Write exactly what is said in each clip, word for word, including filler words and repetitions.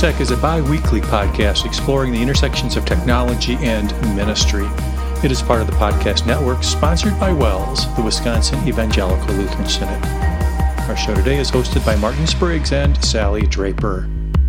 Tech is a bi-weekly podcast exploring the intersections of technology and ministry. It is part of the podcast network sponsored by WELS, the Wisconsin Evangelical Lutheran Synod. Our show today is hosted by Martin Spriggs and Sally Draper.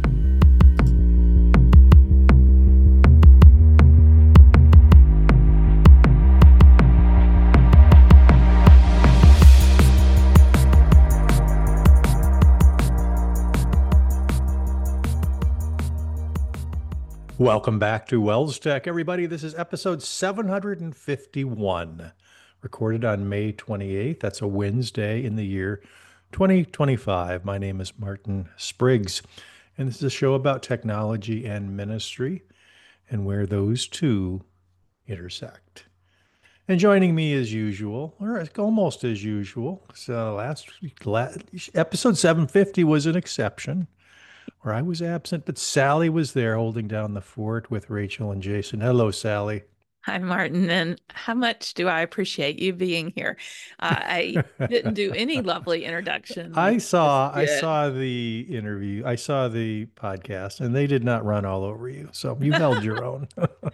Welcome back to WELS Tech, everybody. This is episode seven hundred fifty-one, recorded on May twenty-eighth. That's a Wednesday in the year twenty twenty-five. My name is Martin Spriggs, and this is a show about technology and ministry and where those two intersect. And joining me as usual, or almost as usual, so last, last episode seven fifty was an exception, where I was absent, but Sally was there holding down the fort with Rachel and Jason. Hello, Sally. Hi, Martin, and how much do I appreciate you being here? Uh, I didn't do any lovely introduction. I Like saw, I saw the interview, I saw the podcast, and they did not run all over you, so you held your own.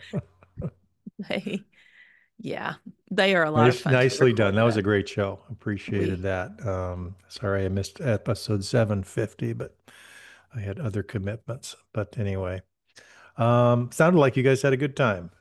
they, yeah, they are a lot Nice, of fun. nicely done. That was a great show. Appreciated We, that. Um, sorry I missed episode seven fifty, but I had other commitments. But anyway, um, sounded like you guys had a good time.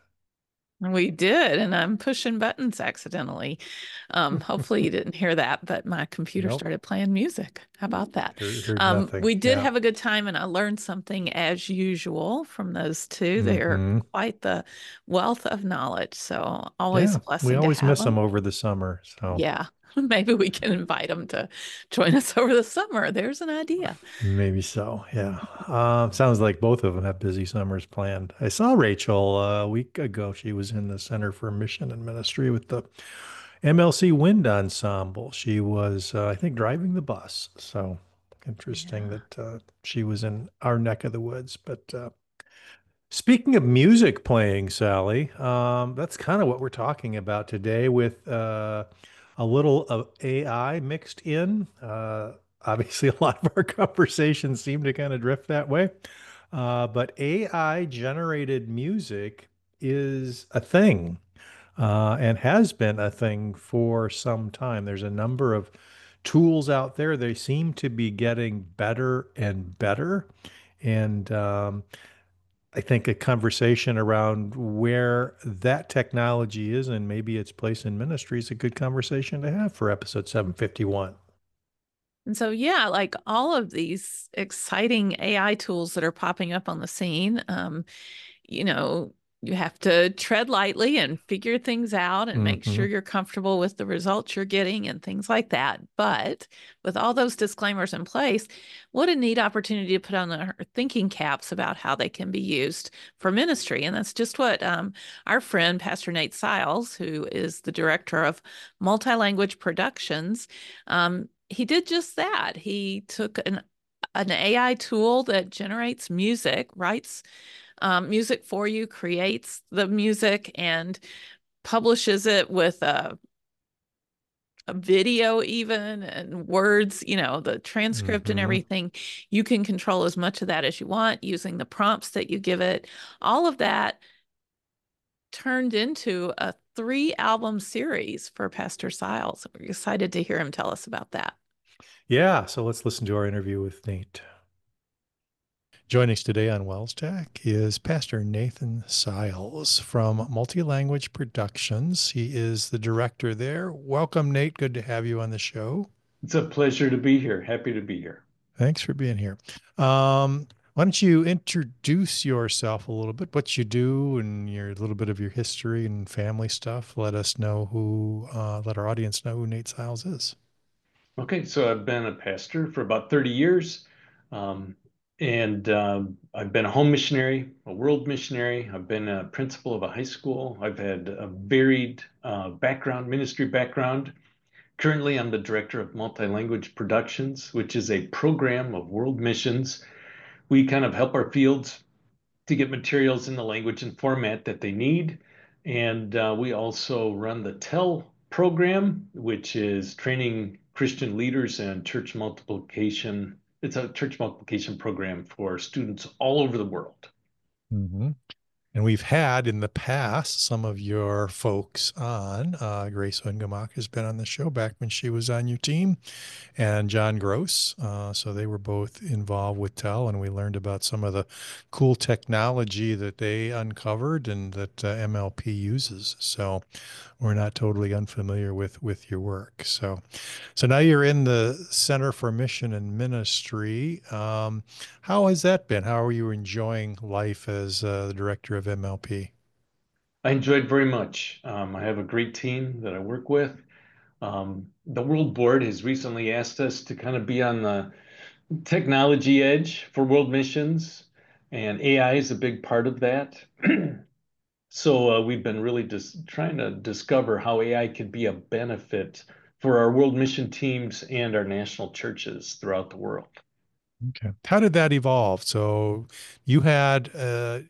we did, and I'm pushing buttons accidentally. Um, hopefully you didn't hear that, but my computer Nope. started playing music. How about that? Heard, heard Um, nothing. we did Yeah. have a good time, and I learned something as usual from those two. They are Mhm. quite the wealth of knowledge, so always Yeah, a we blessing to always have miss them them. over the summer. So Yeah, maybe we can invite them to join us over the summer. There's an idea. maybe so. Yeah. Um, sounds like both of them have busy summers planned. I saw Rachel uh, a week ago. She was in the Center for Mission and Ministry with the M L C Wind Ensemble. She was, uh, I think, driving the bus. So interesting Yeah. that uh, she was in our neck of the woods. But uh, speaking of music playing, Sally, um, that's kind of what we're talking about today with uh, a little of A I mixed in. Uh, obviously, a lot of our conversations seem to kind of drift that way. Uh, but A I generated music is a thing uh, and has been a thing for some time. There's a number of tools out there. They seem to be getting better and better. And um, I think a conversation around where that technology is and maybe its place in ministry is a good conversation to have for episode seven fifty-one. And so, yeah, like all of these exciting A I tools that are popping up on the scene, um, you know, you have to tread lightly and figure things out and make sure Mm-hmm. you're comfortable with the results you're getting and things like that. But with all those disclaimers in place, what a neat opportunity to put on our thinking caps about how they can be used for ministry. And that's just what um, our friend, Pastor Nate Siles, who is the director of Multilanguage Productions, um, he did just that. He took an an A I tool that generates music, writes um, music for you, creates the music, and publishes it with a, a video, even and words, you know, the transcript and Mm-hmm. everything. You can control as much of that as you want using the prompts that you give it. All of that turned into a three album series for Pastor Siles. We're excited to hear him tell us about that. Yeah, so let's listen to our interview with Nate. Joining us today on WELS Tech is Pastor Nathan Siles from Multilanguage Productions. He is the director there. Welcome, Nate. Good to have you on the show. It's a pleasure to be here. Happy to be here. Thanks for being here. Um, why don't you introduce yourself a little bit, what you do, and your little bit of your history and family stuff. Let us know who, uh, let our audience know who Nate Siles is. Okay, so I've been a pastor for about thirty years, um, and um, I've been a home missionary, a world missionary. I've been a principal of a high school. I've had a varied uh, background, ministry background. Currently, I'm the director of Multilanguage Productions, which is a program of world missions. We kind of help our fields to get materials in the language and format that they need. And uh, we also run the TEL program, which is training Christian leaders in church multiplication it's a church multiplication program for students all over the world. Mhm. And we've had in the past some of your folks on. Uh, Grace Ungemach has been on the show back when she was on your team, and John Gross. Uh, so they were both involved with Tell, and we learned about some of the cool technology that they uncovered and that uh, M L P uses. So we're not totally unfamiliar with with your work. So, so now you're in the Center for Mission and Ministry. Um, how has that been? How are you enjoying life as uh, the director of M L P? I enjoyed very much. Um, I have a great team that I work with. Um, the World Board has recently asked us to kind of be on the technology edge for world missions, and A I is a big part of that. So uh, we've been really just trying to discover how A I could be a benefit for our world mission teams and our national churches throughout the world. Okay. How did that evolve? So you had, uh,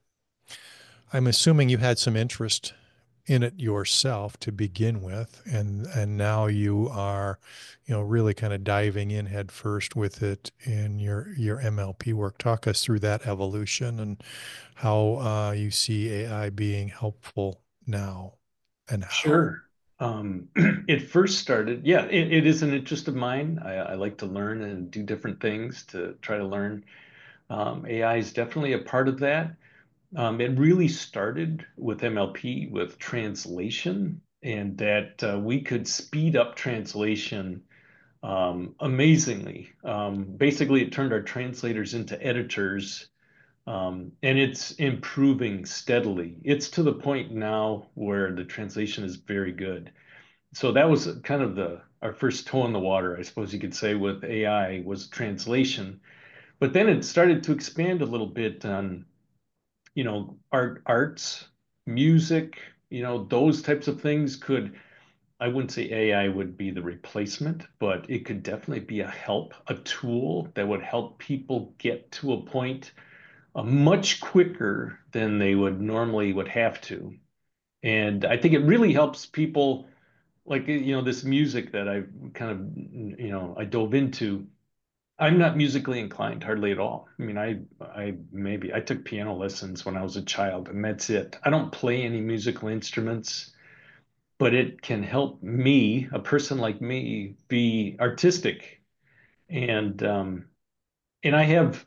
I'm assuming you had some interest in it yourself to begin with, and and now you are, you know, really kind of diving in head first with it in your your M L P work. Talk us through that evolution and how uh, you see A I being helpful now and how. Sure. Um, it first started, yeah, it, it is an interest of mine. I, I like to learn and do different things to try to learn. Um, A I is definitely a part of that. Um, it really started with M L P, with translation, and that uh, we could speed up translation um, amazingly. Um, basically, it turned our translators into editors, um, and it's improving steadily. It's to the point now where the translation is very good. So that was kind of the our first toe in the water, I suppose you could say, with A I was translation. But then it started to expand a little bit on, you know, art, arts, music, you know, those types of things could, I wouldn't say A I would be the replacement, but it could definitely be a help, a tool that would help people get to a point uh, much quicker than they would normally would have to. And I think it really helps people like, you know, this music that I kind of, you know, I dove into. I'm not musically inclined hardly at all. I mean, I I maybe I took piano lessons when I was a child, and that's it. I don't play any musical instruments, but it can help me, a person like me, be artistic. And um, and I have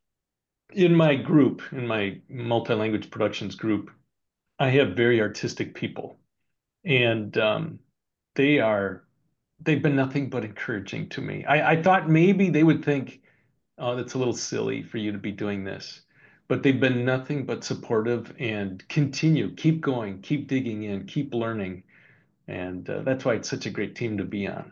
in my group, in my multi-language productions group, I have very artistic people, and um, they are they've been nothing but encouraging to me. I, I thought maybe they would think, oh, that's a little silly for you to be doing this. But they've been nothing but supportive and continue, keep going, keep digging in, keep learning. And uh, that's why it's such a great team to be on.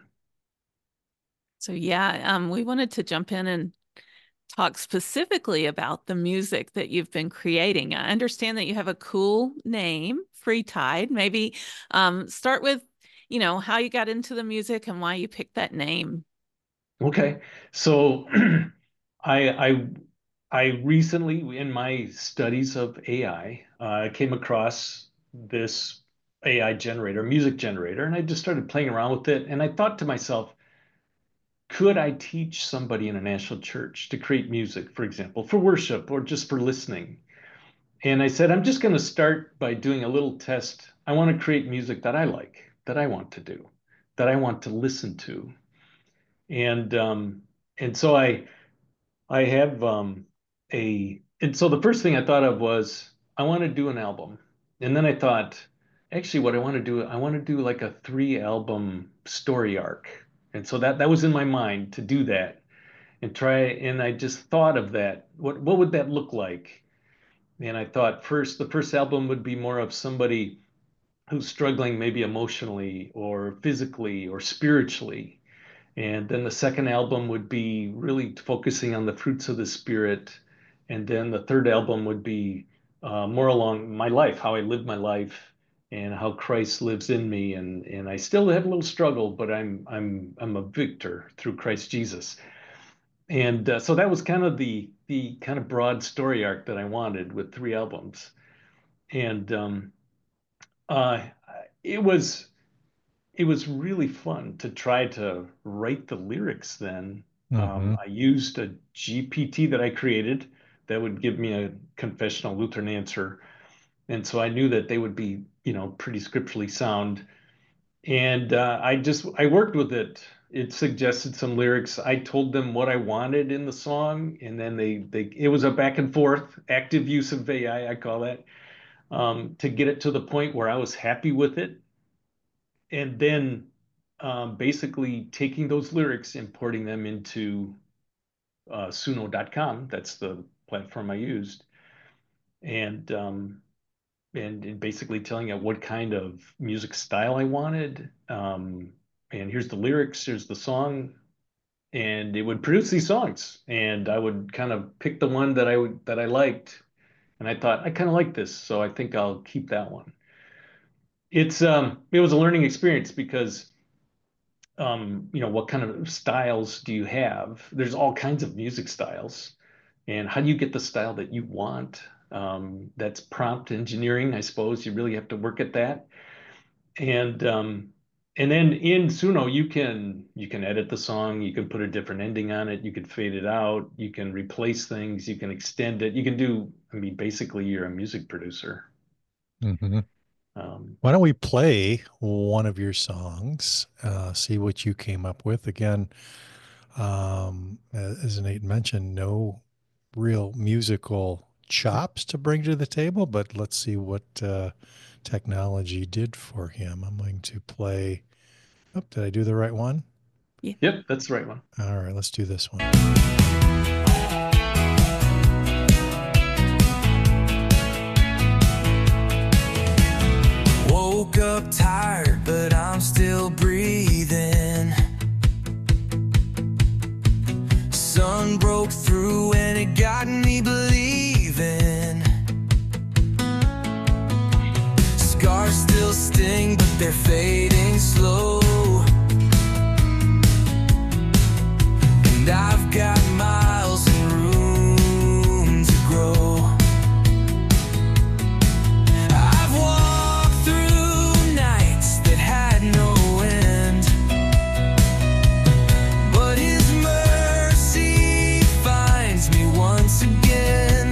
So yeah, um, we wanted to jump in and talk specifically about the music that you've been creating. I understand that you have a cool name, Free Tide. Maybe um, start with, you know, how you got into the music and why you picked that name. Okay. So I, I, I recently, in my studies of A I, uh, came across this A I generator, music generator, and I just started playing around with it. And I thought to myself, could I teach somebody in a national church to create music, for example, for worship or just for listening? And I said, I'm just going to start by doing a little test. I want to create music that I like, that I want to do, that I want to listen to. And um, and so I I have um, a and so the first thing I thought of was I want to do an album. And then I thought, actually, what I want to do, I want to do like a three album story arc. And so that that was in my mind to do that and try and I just thought of that. What what would that look like? And I thought first the first album would be more of somebody who's struggling maybe emotionally or physically or spiritually. And then the second album would be really focusing on the fruits of the spirit. And then the third album would be uh, more along my life, how I live my life and how Christ lives in me. And and I still have a little struggle, but I'm I'm I'm a victor through Christ Jesus. And uh, so that was kind of the the kind of broad story arc that I wanted with three albums. And um, uh, it was it was really fun to try to write the lyrics then Um, Mm-hmm. I used a G P T that I created that would give me a confessional Lutheran answer. And so I knew that they would be, you know, pretty scripturally sound. And uh, I just I worked with it. It suggested some lyrics. I told them what I wanted in the song, and then they they it was a back and forth, active use of A I, I I call that, um, to get it to the point where I was happy with it, and then um, basically taking those lyrics and porting them into uh, suno dot com. That's the platform I used, and um, and, and basically telling it what kind of music style I wanted. Um, and here's the lyrics, here's the song, and it would produce these songs. And I would kind of pick the one that I would that I liked, and I thought I kind of like this, so I think I'll keep that one. It's um, it was a learning experience because um, you know, what kind of styles do you have? There's all kinds of music styles, and how do you get the style that you want? Um, that's prompt engineering, I suppose. You really have to work at that. And um, and then in Suno, you can you can edit the song, you can put a different ending on it, you can fade it out, you can replace things, you can extend it, you can do, I mean, basically you're a music producer. Mm-hmm. Um, Why don't we play one of your songs, uh, see what you came up with? Again, um, as Nate mentioned, no real musical chops to bring to the table, but let's see what uh, technology did for him. I'm going to play. Oh, did I do the right one? Yeah. yep, that's the right one. All right, let's do this one. Woke up tired, but I'm still breathing. Sun broke through and it got me believing. Scars still sting, but they're fading slow. And I've got miles and room to grow. I've walked through nights that had no end, but His mercy finds me once again.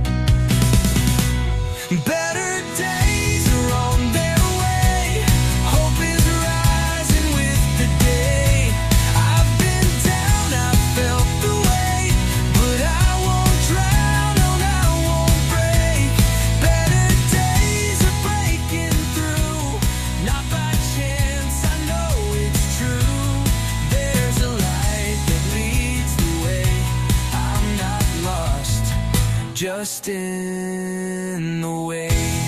Better days are on their way. Hope is rising with the day. I've been down, I've felt the weight, but I won't drown, no, I won't break. Better days are breaking through, not by chance, I know it's true. There's a light that leads the way. I'm not lost, just in the way.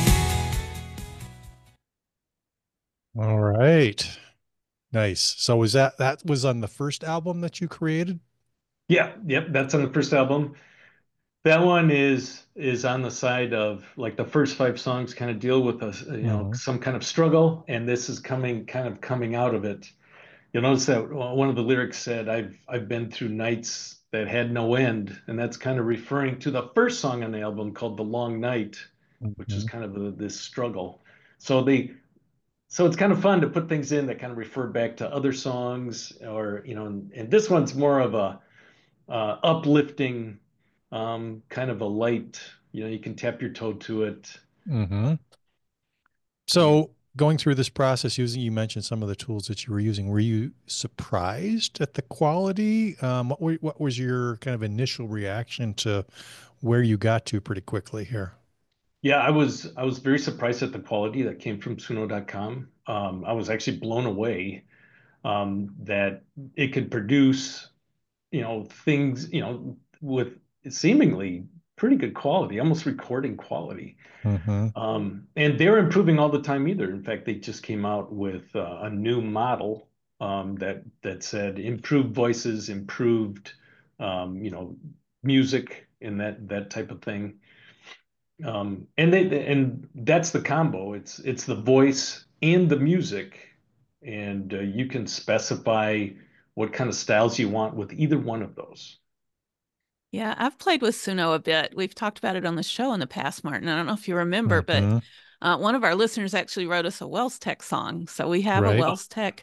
All right. Nice. So was that that was on the first album that you created? Yeah, yep, that's on the first album. That one is is on the side of like the first five songs kind of deal with a you know Mm-hmm. some kind of struggle, and this is coming kind of coming out of it. You'll notice that one of the lyrics said, "I've I've been through nights that had no end," and that's kind of referring to the first song on the album called "The Long Night," which is Mm-hmm. kind of a, this struggle. So they so it's kind of fun to put things in that kind of refer back to other songs, or you know, and, and this one's more of a uh, uplifting, um, kind of a light. You know, you can tap your toe to it. Mm-hmm. Um, So going through this process using, you mentioned some of the tools that you were using. Were you surprised at the quality? Um, what were, what was your kind of initial reaction to where you got to pretty quickly here? yeah, I was I was very surprised at the quality that came from suno dot com. Um, I was actually blown away um, that it could produce, you know, things, you know, with seemingly pretty good quality, almost recording quality. Mm-hmm. Um, and they're improving all the time either. In fact, they just came out with uh, a new model um, that that said improved voices, improved, um, you know, music and that that type of thing. Um, and they and that's the combo. It's it's the voice and the music, and uh, you can specify what kind of styles you want with either one of those. Yeah, I've played with Suno a bit. We've talked about it on the show in the past, Martin. I don't know if you remember, but Mm-hmm. uh, one of our listeners actually wrote us a Wells Tech song. So we have a Right. Wells Tech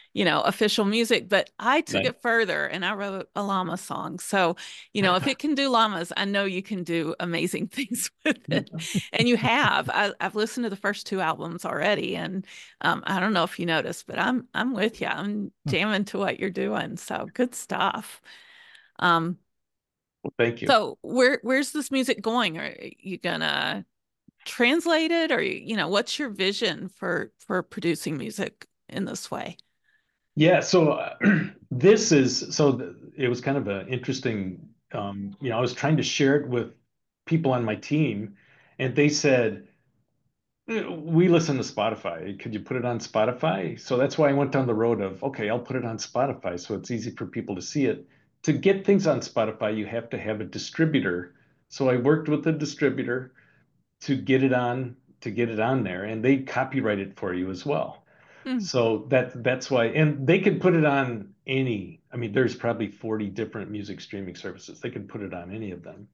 you know, official music, but I took Nice. it further and I wrote a llama song. So, you know, if it can do llamas, I know you can do amazing things with it. And you have. I, I've listened to the first two albums already, and um, I don't know if you noticed, but I'm I'm with you. I'm jamming to what you're doing. So good stuff. Um, Well, thank you. so where where's this music going? Are you gonna translate it, or you know, what's your vision for for producing music in this way? Yeah, so uh, this is so th it was kind of an interesting, um, you know, I was trying to share it with people on my team, and they said, "Uh, we listen to Spotify. Could you put it on Spotify?" So that's why I went down the road of, okay, I'll put it on Spotify so it's easy for people to see it. To get things on Spotify, you have to have a distributor. So I worked with a distributor to get it on to get it on there, and they copyright it for you as well. Hmm. So that that's why, and they could put it on any. I mean, there's probably forty different music streaming services. They could put it on any of them.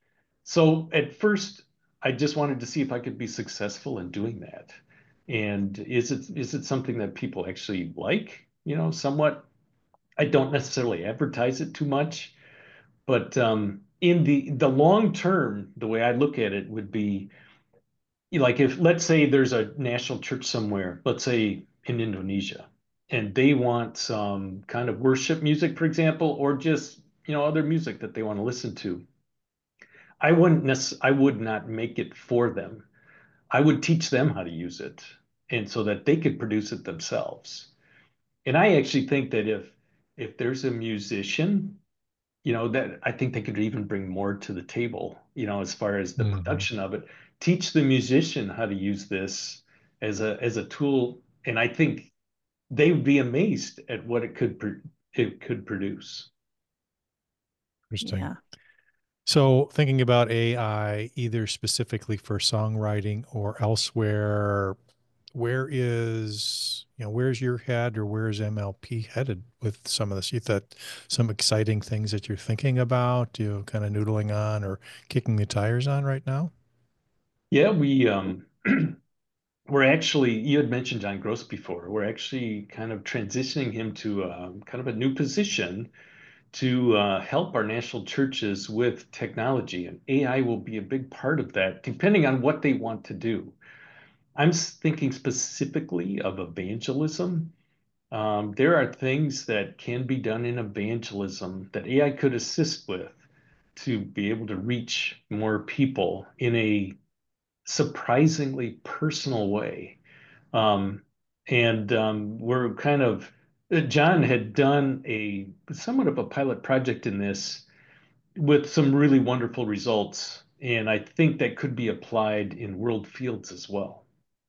So at first, I just wanted to see if I could be successful in doing that. And is it is it something that people actually like? You know, somewhat. I don't necessarily advertise it too much, but um, in the the long term, the way I look at it would be like if let's say there's a national church somewhere, let's say in Indonesia, and they want some kind of worship music, for example, or just you know other music that they want to listen to. I wouldn't necess- I would not make it for them. I would teach them how to use it, and so that they could produce it themselves. And I actually think that if if there's a musician, you know, that I think they could even bring more to the table, you know, as far as the Hmm. production of it. Teach the musician how to use this as a as a tool, and I think they would be amazed at what it could pro- it could produce. Interesting. Yeah. So thinking about A I, either specifically for songwriting or elsewhere, where is, you know, where's your head or where's M L P headed with some of this? You thought some exciting things that you're thinking about, you know, kind of noodling on or kicking the tires on right now? Yeah, we um we're actually you had mentioned John Gross before. We're actually kind of transitioning him to um, kind of a new position to uh, help our national churches with technology, and A I will be a big part of that, depending on what they want to do. I'm thinking specifically of evangelism. Um, there are things that can be done in evangelism that A I could assist with to be able to reach more people in a surprisingly personal way. Um, and um, we're kind of, uh, John had done a somewhat of a pilot project in this with some really wonderful results. And I think that could be applied in world fields as well.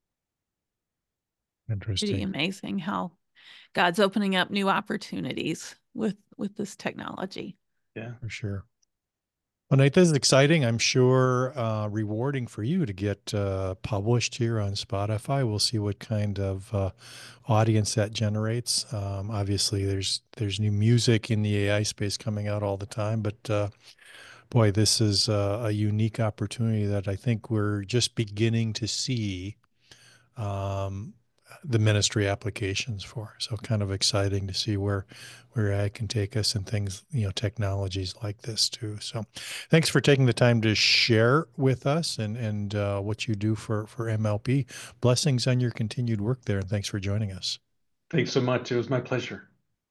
Pretty Interesting, amazing how God's opening up new opportunities with with this technology. Yeah. for sure. Well, Nate, this is exciting. I'm sure uh, rewarding for you to get uh, published here on Spotify. We'll see what kind of uh, audience that generates. Um, obviously, there's there's new music in the A I space coming out all the time, but uh, boy, this is uh, a unique opportunity that I think we're just beginning to see um, the ministry applications for. So kind of exciting to see where where A I can take us and things, you know, technologies like this too. So thanks for taking the time to share with us and and uh, what you do for for M L P. Blessings on your continued work there, and thanks for joining us. Thanks so much. It was my pleasure.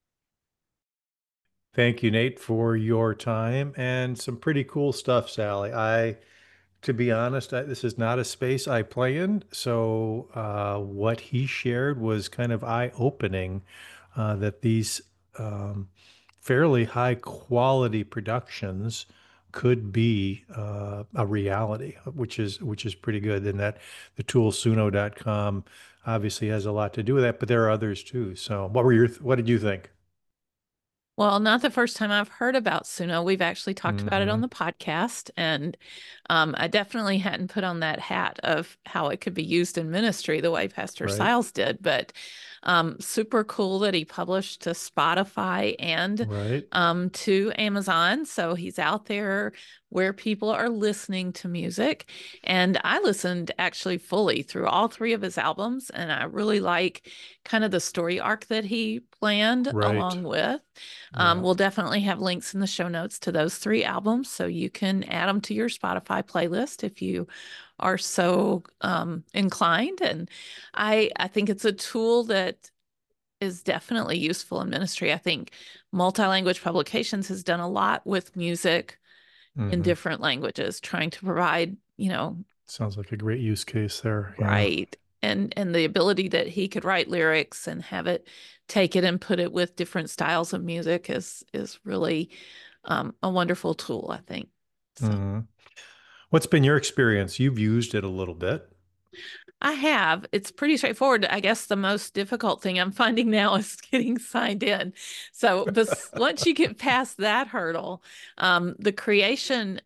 Thank you, Nate, for your time and some pretty cool stuff, Sally. I To be honest, I, this is not a space I play in. So, uh, what he shared was kind of eye-opening uh, that these um, fairly high quality productions could be uh, a reality, which is which is pretty good. And that the tool suno dot com obviously has a lot to do with that, but there are others too. So, what were your what did you think? Well, not the first time I've heard about Suno. We've actually talked about it on Hmm. the podcast, and um, I definitely hadn't put on that hat of how it could be used in ministry the way Pastor Right, Siles did. But um, super cool that he published to Spotify and right. um, to Amazon. So he's out there where people are listening to music. And I listened actually fully through all three of his albums, and I really like kind of the story arc that he planned Right. along with. Um, Yeah. we'll definitely have links in the show notes to those three albums, so you can add them to your Spotify playlist if you are so um, inclined. And I I think it's a tool that is definitely useful in ministry. I think Multilanguage Publications has done a lot with music in Mhm. different languages, trying to provide, you know, Sounds like a great use case there. Yeah. right. And and the ability that he could write lyrics and have it take it and put it with different styles of music is is really um, a wonderful tool, I think. So Mhm. What's been your experience? You've used it a little bit. I have. It's pretty straightforward. I guess the most difficult thing I'm finding now is getting signed in. So, bes- once you get past that hurdle, um, the creation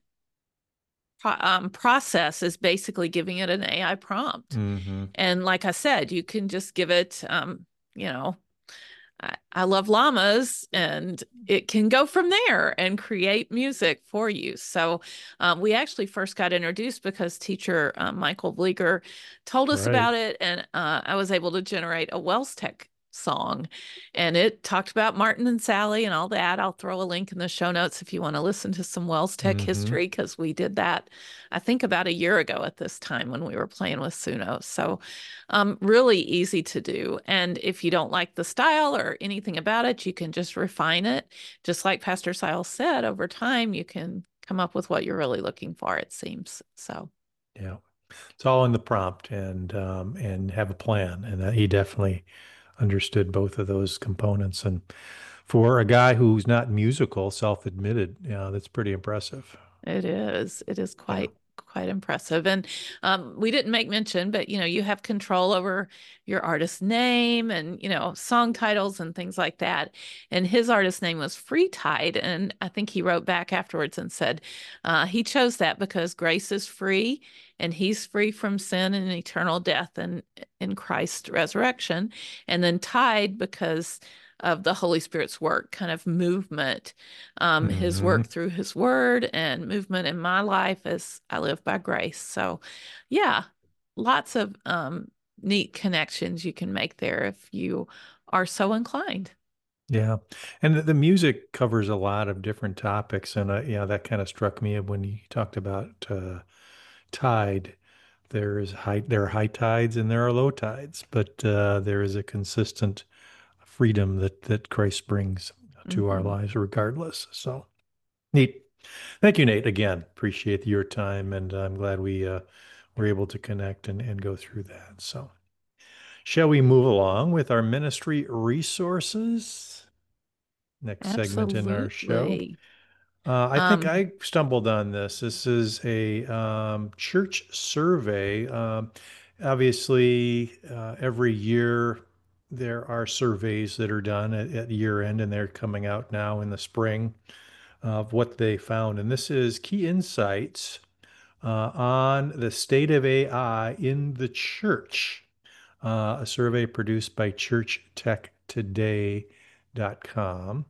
pro- um, process is basically giving it an A I prompt. Mm-hmm. And like I said, you can just give it, um, you know, I, I love llamas, and it can go from there and create music for you. So um, we actually first got introduced because teacher uh, Michael Vlieger told us Right. about it, and uh, I was able to generate a Wells Tech song, and it talked about Martin and Sally and all that. I'll throw a link in the show notes if you want to listen to some Wells Tech Mm-hmm. history, because we did that, I think, about a year ago at this time when we were playing with Suno. So um, really easy to do. And if you don't like the style or anything about it, you can just refine it. Just like Pastor Siles said, over time, you can come up with what you're really looking for, it seems. So, Yeah. It's all in the prompt and um, and have a plan. And that he definitely understood both of those components. And for a guy who's not musical, self-admitted, yeah, that's pretty impressive. it is. It is Yeah. quite quite impressive. And um, we didn't make mention, but you know, you have control over your artist name and you know, song titles and things like that. And his artist name was Freetide, and I think he wrote back afterwards and said uh, he chose that because grace is free, and he's free from sin and eternal death and in Christ's resurrection. And then Tide because of the Holy Spirit's work, kind of movement, um, his Mm-hmm. work through his word and movement in my life as I live by grace. So, yeah, lots of um, neat connections you can make there if you are so inclined. Yeah. And the, the music covers a lot of different topics. And uh, yeah, that kind of struck me when you talked about uh, tide. There is high, there are high tides and there are low tides, but uh, there is a consistent freedom that that Christ brings to our Mhm. lives regardless. So neat. Thank you, Nate. Again, appreciate your time, and I'm glad we uh, were able to connect and, and go through that. So, shall we move along with our ministry resources? Next segment in our show. Absolutely. Uh, I think Um, I stumbled on this. This is a um, church survey. Um, obviously, uh, every year there are surveys that are done at, at year end, and they're coming out now in the spring of what they found. And this is key insights uh, on the state of A I in the church, uh, a survey produced by church tech today dot com.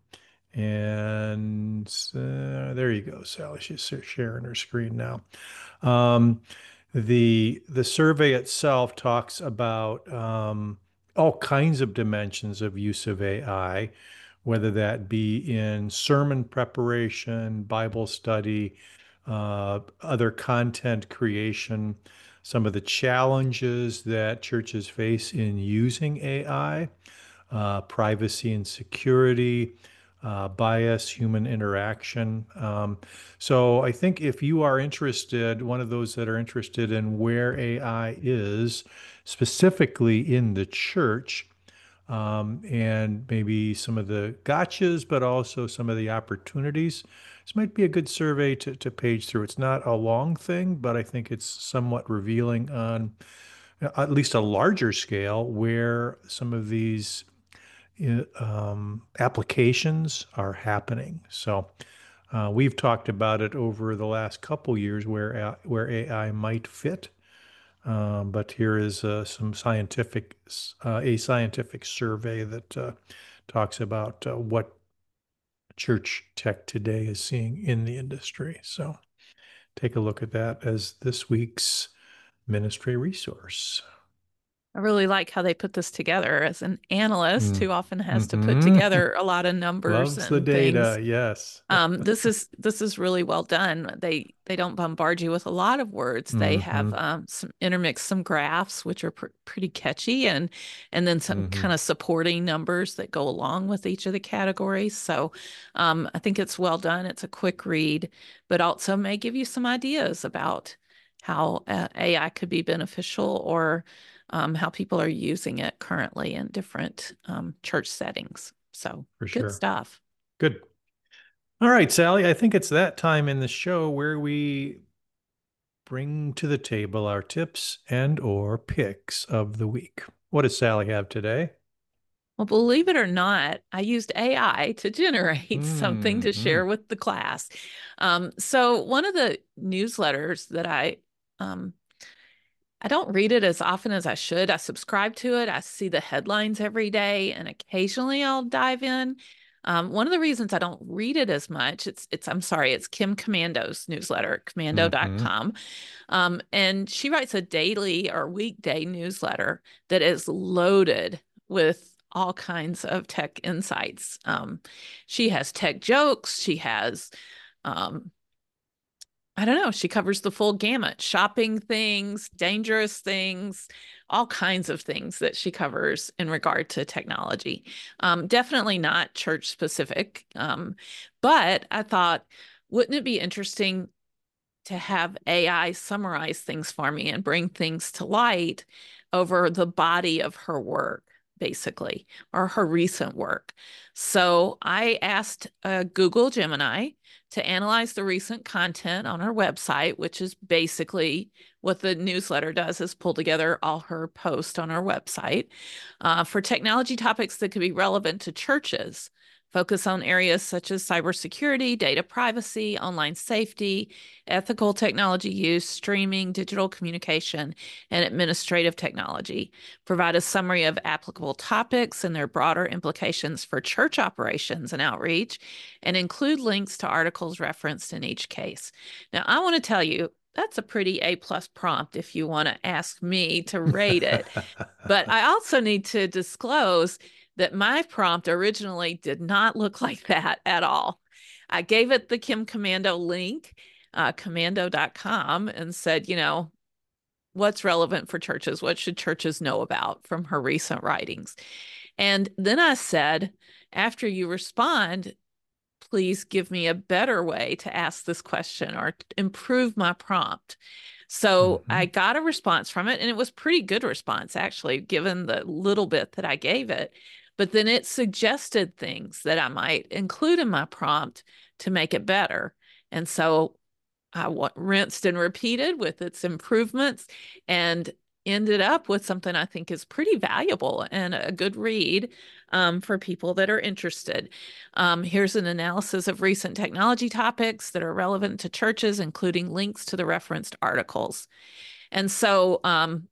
And uh, there you go, Sally. She's sharing her screen now. Um, the the survey itself talks about um, all kinds of dimensions of use of A I, whether that be in sermon preparation, Bible study, uh, other content creation, some of the challenges that churches face in using A I, uh, privacy and security, uh, bias, human interaction. Um, so I think if you are interested, one of those that are interested in where A I is specifically in the church, um, and maybe some of the gotchas, but also some of the opportunities. This might be a good survey to, to page through. It's not a long thing, but I think it's somewhat revealing on uh, at least a larger scale where some of these uh, um, applications are happening. So uh, we've talked about it over the last couple years where uh, where A I might fit. Um, but here is uh, some scientific, uh, a scientific survey that uh, talks about uh, what church tech today is seeing in the industry. So take a look at that as this week's ministry resource. I really like how they put this together. As an analyst Mm. who often has to put Mhm. together a lot of numbers Loves the and data, things. yes. Um, this is this is really well done. They they don't bombard you with a lot of words. They have Mhm. um, some intermix some graphs, which are pr pretty catchy, and and then some Mhm. kind of supporting numbers that go along with each of the categories. So um, I think it's well done. It's a quick read, but also may give you some ideas about how uh, A I could be beneficial, or um, how people are using it currently in different um, church settings. So For good sure. stuff. Good. All right, Sally, I think it's that time in the show where we bring to the table our tips and or picks of the week. What does Sally have today? Well, believe it or not, I used A I to generate something to Mm-hmm. share with the class. Um, so one of the newsletters that I um, I don't read it as often as I should. I subscribe to it. I see the headlines every day, and occasionally I'll dive in. Um, one of the reasons I don't read it as much, it's it's I'm sorry, it's Kim Commando's newsletter, commando dot com. Um, and she writes a daily or weekday newsletter that is loaded with all kinds of tech insights. Um, she has tech jokes. She has um, I don't know. She covers the full gamut, shopping things, dangerous things, all kinds of things that she covers in regard to technology. Um, definitely not church specific. Um, but I thought, wouldn't it be interesting to have A I summarize things for me and bring things to light over the body of her work, basically, or her recent work? So I asked uh, Google Gemini to analyze the recent content on her website, which is basically what the newsletter does, is pull together all her posts on her website uh, for technology topics that could be relevant to churches. Focus on areas such as cybersecurity, data privacy, online safety, ethical technology use, streaming, digital communication, and administrative technology. Provide a summary of applicable topics and their broader implications for church operations and outreach, and include links to articles referenced in each case. Now, I want to tell you, that's a pretty A-plus prompt if you want to ask me to rate it. But I also need to disclose that my prompt originally did not look like that at all. I gave it the Kim Komando link, uh, commando dot com, and said, you know, what's relevant for churches? What should churches know about from her recent writings? And then I said, after you respond, please give me a better way to ask this question or improve my prompt. So Mm-hmm. I got a response from it, and it was pretty good response, actually, given the little bit that I gave it. But then it suggested things that I might include in my prompt to make it better. And so I rinsed and repeated with its improvements and ended up with something I think is pretty valuable and a good read um, for people that are interested. Um, here's an analysis of recent technology topics that are relevant to churches, including links to the referenced articles. And so um,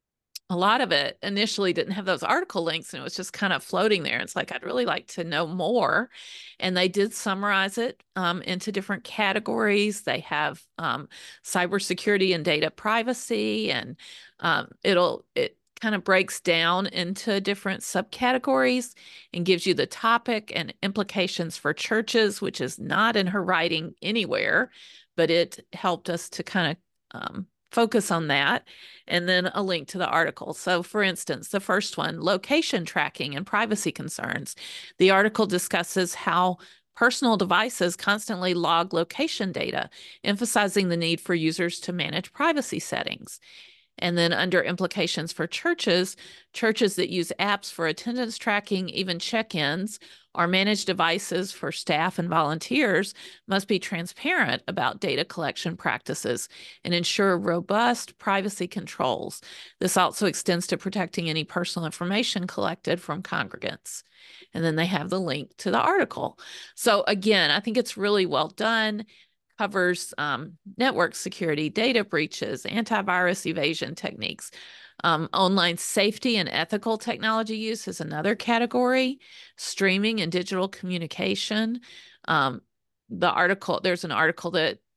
a lot of it initially didn't have those article links, and it was just kind of floating there. It's like, I'd really like to know more. And they did summarize it um, into different categories. They have um, cybersecurity and data privacy, and um, it'll, it kind of breaks down into different subcategories and gives you the topic and implications for churches, which is not in her writing anywhere, but it helped us to kind of um, focus on that, and then a link to the article. So for instance, the first one, location tracking and privacy concerns. The article discusses how personal devices constantly log location data, emphasizing the need for users to manage privacy settings. And then under implications for churches, churches that use apps for attendance tracking, even check-ins, or manage devices for staff and volunteers must be transparent about data collection practices and ensure robust privacy controls. This also extends to protecting any personal information collected from congregants. And then they have the link to the article. So again, I think it's really well done. Covers um, network security, data breaches, antivirus evasion techniques. Um, online safety and ethical technology use is another category. Streaming and digital communication. Um, the article, there's an article that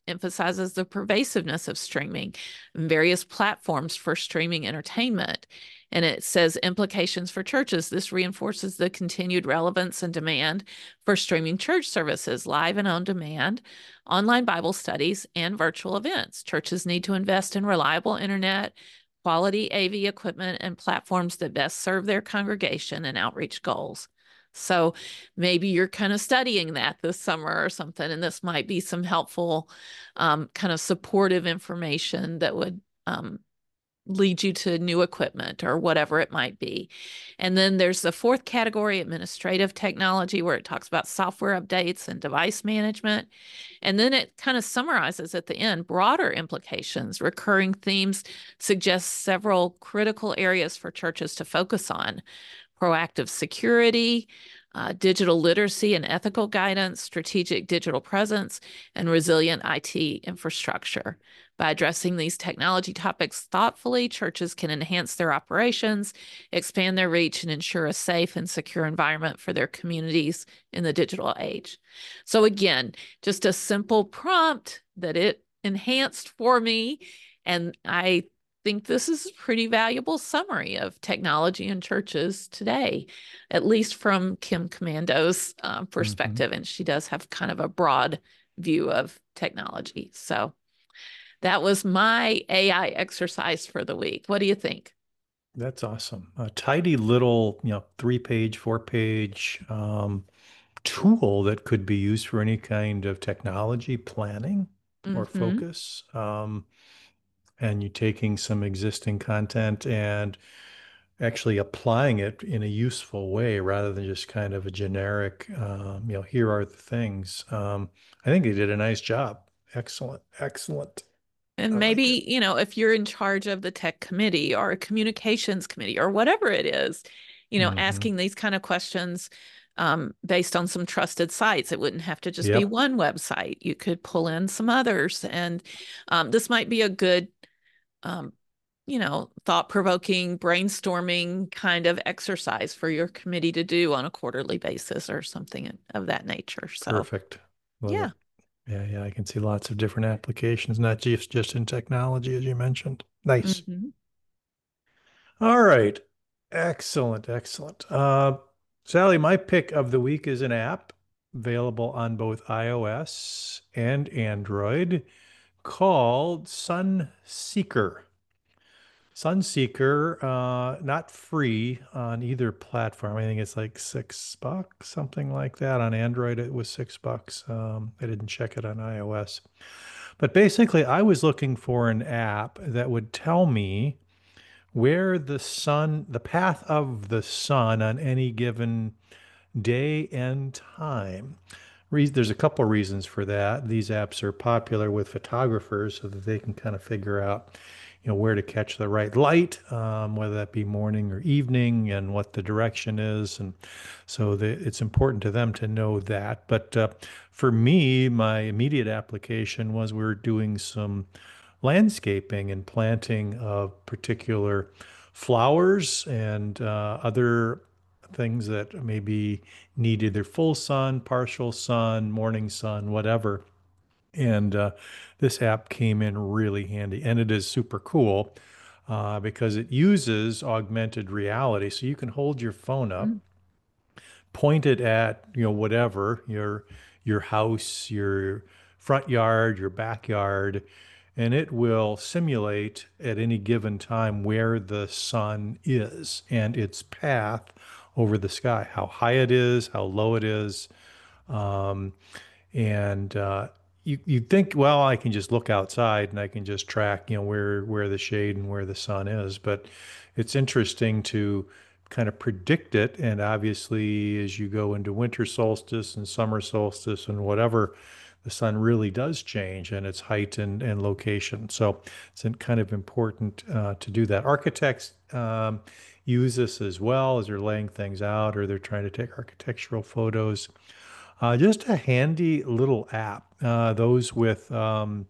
emphasizes the pervasiveness of streaming and various platforms for streaming entertainment. And it says implications for churches. This reinforces the continued relevance and demand for streaming church services, live and on demand, online Bible studies, and virtual events. Churches need to invest in reliable internet, quality A V equipment, and platforms that best serve their congregation and outreach goals. So maybe you're kind of studying that this summer or something, and this might be some helpful um, kind of supportive information that would um, lead you to new equipment or whatever it might be. And then there's the fourth category, administrative technology, where it talks about software updates and device management. And then it kind of summarizes at the end broader implications. Recurring themes suggest several critical areas for churches to focus on: proactive security, uh, digital literacy and ethical guidance, strategic digital presence, and resilient I T infrastructure. By addressing these technology topics thoughtfully, churches can enhance their operations, expand their reach, and ensure a safe and secure environment for their communities in the digital age. So again, just a simple prompt that it enhanced for me, and I think this is a pretty valuable summary of technology in churches today, at least from Kim Commando's uh, perspective. Mm-hmm. And she does have kind of a broad view of technology. So that was my A I exercise for the week. What do you think? That's awesome. A tidy little, you know, three-page, four-page um, tool that could be used for any kind of technology planning or mm-hmm. focus. Um, and you're taking some existing content and actually applying it in a useful way rather than just kind of a generic, um, you know, here are the things. Um, I think they did a nice job. Excellent, excellent. And I maybe, like you know, if you're in charge of the tech committee or a communications committee or whatever it is, you know, mm-hmm. asking these kind of questions um, based on some trusted sites. It wouldn't have to just yep. be one website. You could pull in some others. And um, this might be a good Um, you know, thought-provoking, brainstorming kind of exercise for your committee to do on a quarterly basis or something of that nature. So perfect. Love yeah. It. Yeah, yeah. I can see lots of different applications, not just, just in technology, as you mentioned. Nice. Mm-hmm. All right. Excellent, excellent. Uh, Sally, my pick of the week is an app available on both iOS and Android called Sunseeker. Sunseeker, uh, not free on either platform. I think it's like six bucks, something like that. On Android, it was six bucks. Um, I didn't check it on iOS. But basically, I was looking for an app that would tell me where the sun, the path of the sun on any given day and time. There's a couple of reasons for that. These apps are popular with photographers so that they can kind of figure out, you know, where to catch the right light, um, whether that be morning or evening, and what the direction is. And so the, it's important to them to know that. But uh, for me, my immediate application was we were doing some landscaping and planting of particular flowers and uh, other things that maybe need either full sun, partial sun, morning sun, whatever. And uh, this app came in really handy, and it is super cool uh, because it uses augmented reality. So you can hold your phone up, mm-hmm. point it at, you know, whatever, your your house, your front yard, your backyard, and it will simulate at any given time where the sun is and its path over the sky, how high it is, how low it is. Um, and uh, you, you'd think, well, I can just look outside and I can just track, you know, where, where the shade and where the sun is. But it's interesting to kind of predict it. And obviously, as you go into winter solstice and summer solstice and whatever, the sun really does change in its height and, and location. So it's kind of important uh, to do that. Architects um, use this as well as they're laying things out or they're trying to take architectural photos. Uh, just a handy little app. Uh, those with, um,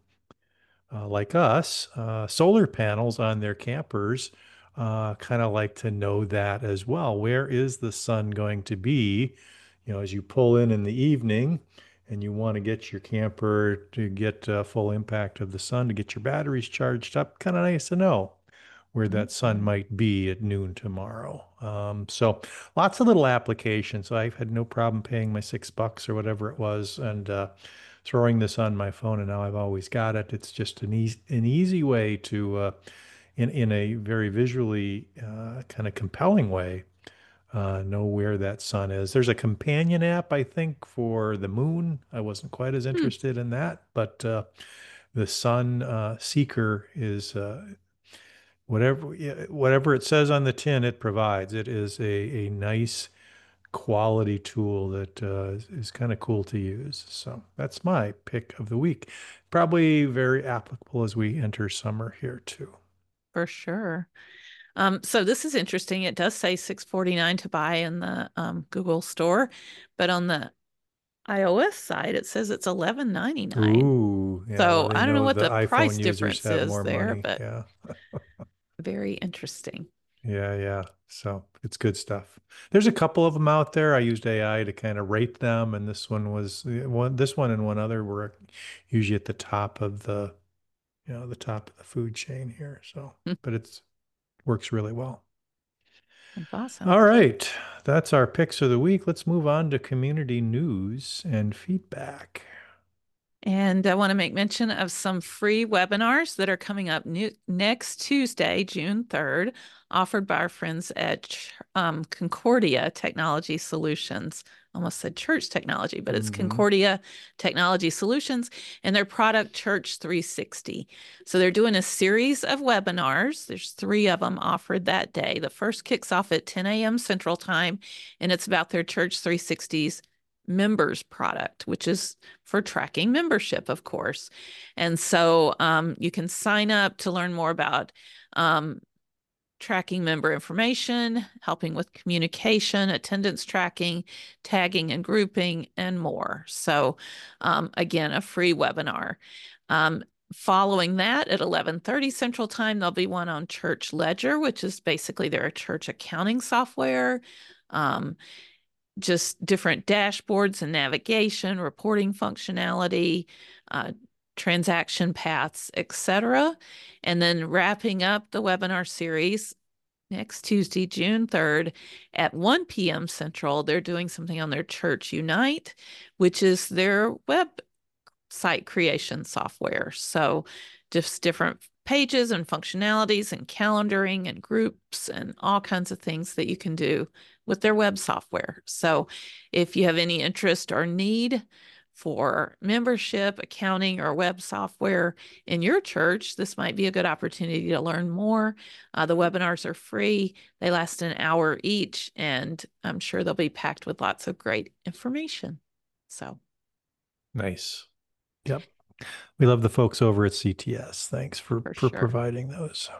uh, like us, uh, solar panels on their campers uh, kind of like to know that as well. Where is the sun going to be, you know, as you pull in in the evening and you want to get your camper to get uh, full impact of the sun to get your batteries charged up, kind of nice to know where that sun Mhm. might be at noon tomorrow. Um, so lots of little applications. I've had no problem paying my six bucks or whatever it was and uh, throwing this on my phone, and now I've always got it. It's just an easy an easy way to, uh, in in a very visually uh, kind of compelling way, uh, know where that sun is. There's a companion app, I think, for the moon. I wasn't quite as Hmm. interested in that, but uh, the Sun uh, Seeker is uh, whatever yeah, whatever it says on the tin, it provides. It is a, a nice quality tool that uh, is, is kind of cool to use. So that's my pick of the week. Probably very applicable as we enter summer here too. For sure. Um, so this is interesting. It does say six forty-nine to buy in the um, Google store, but on the iOS side, it says it's eleven ninety-nine. Ooh, yeah. Well, So they I don't know know what the the price iPhone users difference have is more there, money. but Yeah. very interesting. Yeah, yeah. So it's good stuff. There's a couple of them out there. I used A I to kind of rate them, and this one was one. This one and one other were usually at the top of the, you know, the top of the food chain here. So, but it's works really well. That's awesome. All right, that's our picks of the week. Let's move on to community news and feedback. And I want to make mention of some free webinars that are coming up new, next Tuesday, June third, offered by our friends at um, Concordia Technology Solutions. Almost said Church Technology, but it's Mhm. Concordia Technology Solutions and their product Church three sixty. So they're doing a series of webinars. There's three of them offered that day. The first kicks off at ten a m Central Time, and it's about their Church three sixty's members product, which is for tracking membership, of course. And so um, you can sign up to learn more about um, tracking member information, helping with communication, attendance tracking, tagging and grouping, and more. So um, again, a free webinar. Um, following that at eleven thirty Central Time, there'll be one on Church Ledger, which is basically their church accounting software. Um, just different dashboards and navigation, reporting functionality, uh, transaction paths, et cetera. And then wrapping up the webinar series next Tuesday, June third at one p m Central, they're doing something on their Church Unite, which is their website creation software. So just different pages and functionalities and calendaring and groups and all kinds of things that you can do with their web software. So if you have any interest or need for membership, accounting, or web software in your church, this might be a good opportunity to learn more. Uh, the webinars are free. They last an hour each, and I'm sure they'll be packed with lots of great information. So Nice. Yep. We love the folks over at C T S. Thanks for, For for sure. providing those.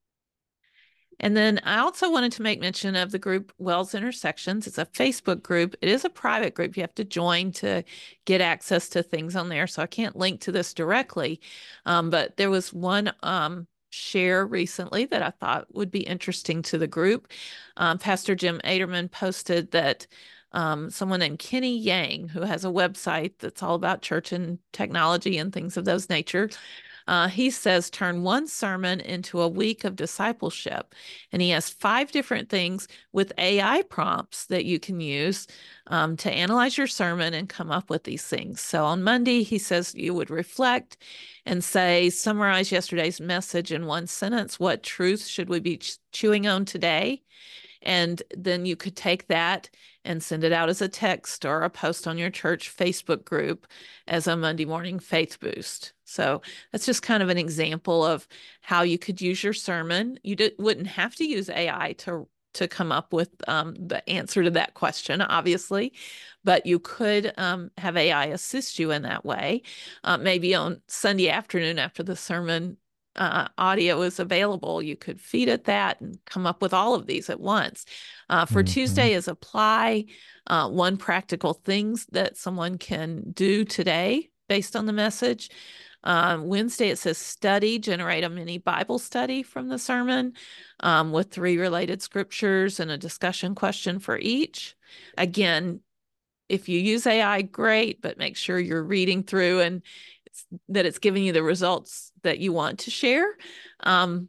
And then I also wanted to make mention of the group Wells Intersections. It's a Facebook group. It is a private group. You have to join to get access to things on there. So I can't link to this directly. Um, but there was one um, share recently that I thought would be interesting to the group. Um, Pastor Jim Aderman posted that um, someone named Kenny Yang, who has a website that's all about church and technology and things of those nature, Uh, he says, turn one sermon into a week of discipleship. And he has five different things with A I prompts that you can use um, to analyze your sermon and come up with these things. So on Monday, he says you would reflect and say, summarize yesterday's message in one sentence. What truths should we be ch- chewing on today? And then you could take that and send it out as a text or a post on your church Facebook group as a Monday morning faith boost. So that's just kind of an example of how you could use your sermon. You did, wouldn't have to use A I to to come up with um, the answer to that question, obviously, but you could um, have A I assist you in that way. Uh, maybe on Sunday afternoon after the sermon uh, audio is available, you could feed it that and come up with all of these at once. Uh, for Mhm. Tuesday is apply uh, one practical things that someone can do today based on the message. Um, Wednesday, it says study, generate a mini Bible study from the sermon um, with three related scriptures and a discussion question for each. Again, If you use A I, great, but make sure you're reading through and it's, that it's giving you the results that you want to share. Um,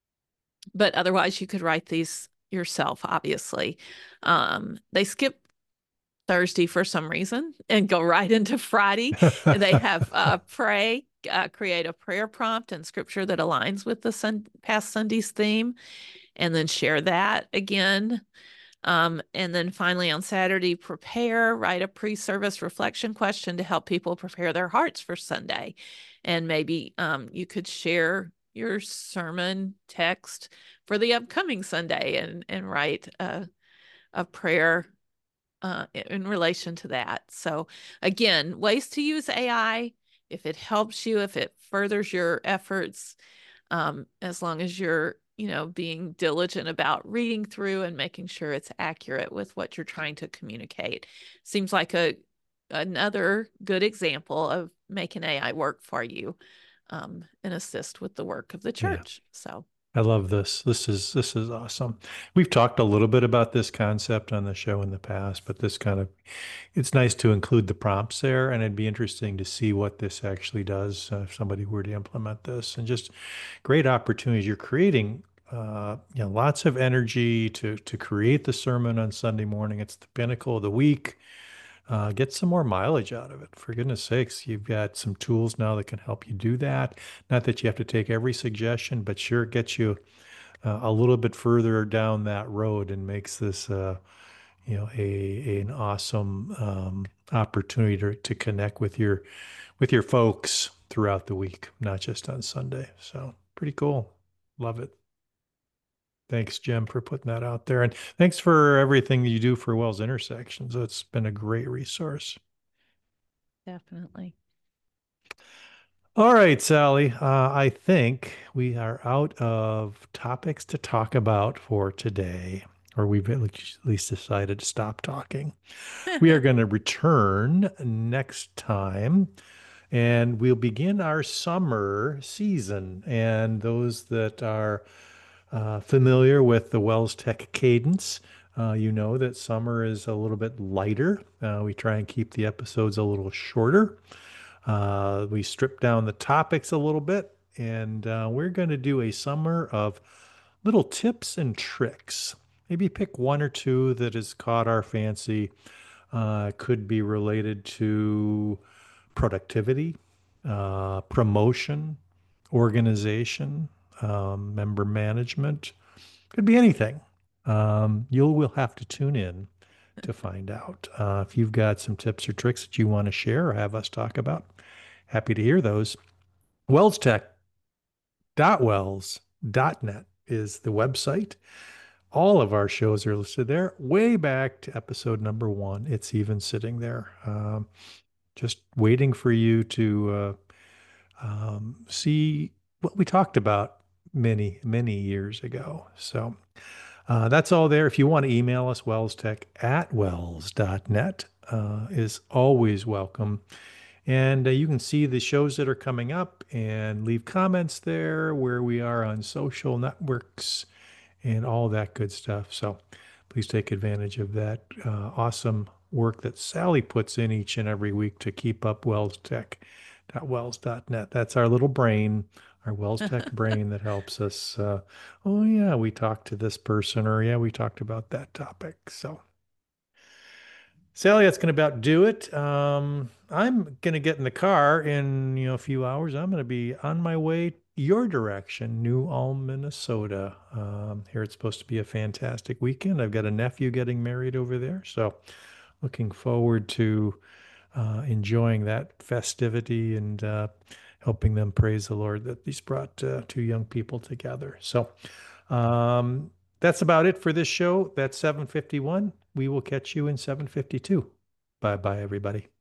but otherwise, you could write these yourself, obviously. Um, they skip Thursday for some reason and go right into Friday. They have uh, pray, uh, create a prayer prompt and scripture that aligns with the sun, past Sunday's theme, and then share that again. Um, and then finally on Saturday, prepare, write a pre-service reflection question to help people prepare their hearts for Sunday. And maybe um, you could share your sermon text for the upcoming Sunday and, and write a, a prayer uh, in relation to that. So again, ways to use A I, if it helps you, if it furthers your efforts, um, as long as you're, you know, being diligent about reading through and making sure it's accurate with what you're trying to communicate. Seems like a another good example of making A I work for you um, and assist with the work of the church. Yeah. So I love this. This is this is awesome. We've talked a little bit about this concept on the show in the past, but this kind of, it's nice to include the prompts there, and it'd be interesting to see what this actually does uh, if somebody were to implement this. And just great opportunities. You're creating uh, you know, lots of energy to to create the sermon on Sunday morning. It's the pinnacle of the week. Uh, get some more mileage out of it. For goodness sakes, you've got some tools now that can help you do that. Not that you have to take every suggestion, but sure it gets you uh, a little bit further down that road and makes this, uh, you know, a, a an awesome um, opportunity to, to connect with your with your folks throughout the week, not just on Sunday. So pretty cool. Love it. Thanks, Jim, for putting that out there. And thanks for everything you do for Wells Intersections. It's been a great resource. Definitely. All right, Sally. Uh, I think we are out of topics to talk about for today, or we've at least decided to stop talking. We are going to return next time, and we'll begin our summer season. And those that are Uh, familiar with the Wells Tech cadence, uh, you know that summer is a little bit lighter. Uh, we try and keep the episodes a little shorter. Uh, we strip down the topics a little bit, and uh, we're going to do a summer of little tips and tricks. Maybe pick one or two that has caught our fancy. Uh, could be related to productivity, uh, promotion, organization, um, member management. Could be anything. Um, you will have to tune in to find out. Uh, if you've got some tips or tricks that you want to share or have us talk about, happy to hear those. wells tech dot wells dot net is the website. All of our shows are listed there, way back to episode number one. It's even sitting there, um, just waiting for you to uh, um, see what we talked about many, many years ago. So uh, that's all there. If you want to email us, wellstech at wells dot net uh, is always welcome. And uh, you can see the shows that are coming up and leave comments there, where we are on social networks and all that good stuff. So please take advantage of that uh, awesome work that Sally puts in each and every week to keep up wells tech dot wells dot net. That's our little brain, our Wells Tech brain that helps us. Uh, oh, yeah, we talked to this person, or yeah, we talked about that topic. So, Sally, that's going to about do it. Um, I'm going to get in the car in you know a few hours. I'm going to be on my way your direction, New Ulm, Minnesota. Um, here it's supposed to be a fantastic weekend. I've got a nephew getting married over there, so looking forward to uh, enjoying that festivity and uh, helping them praise the Lord that He's brought uh, two young people together. So um, that's about it for this show. That's seven fifty-one. We will catch you in seven fifty-two. Bye-bye, everybody.